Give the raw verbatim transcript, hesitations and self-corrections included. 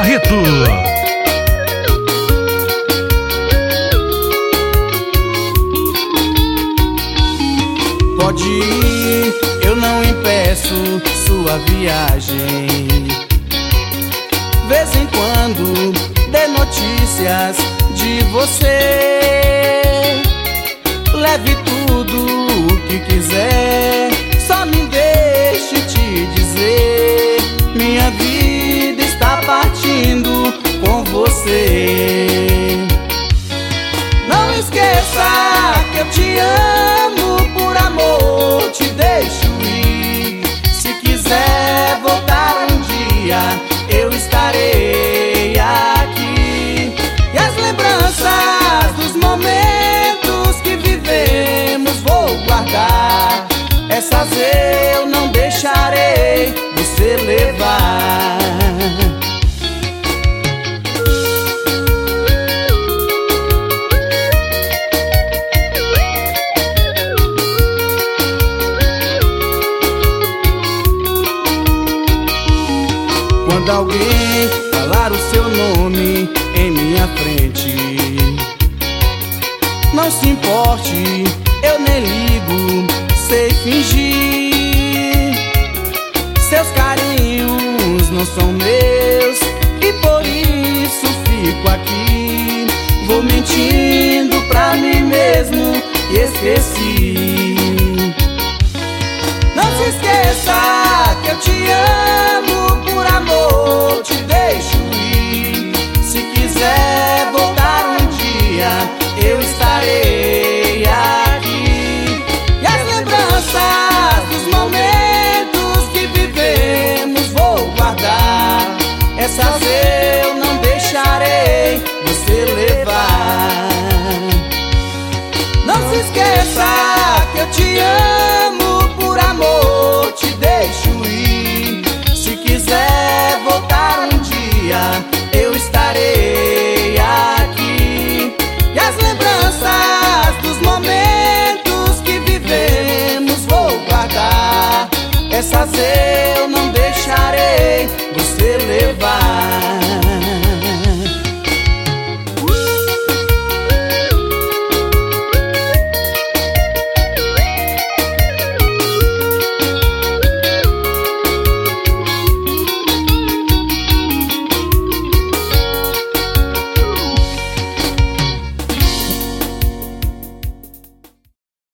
Barreto. Pode ir, eu não impeço sua viagem. Vez em quando dê notícias de você. Leve tudo o que quiser, só me deixe te dizer: minha vida está partindo com você. Não esqueça que eu te amo, por amor te deixo ir. Se quiser voltar um dia, eu estarei aqui. E as lembranças dos momentos que vivemos vou guardar. Essas eu não deixarei você levar. Quando alguém falar o seu nome em minha frente, não se importe, eu nem ligo, sei fingir. Seus carinhos não são meus e por isso fico aqui. Vou mentindo pra mim mesmo e esqueci.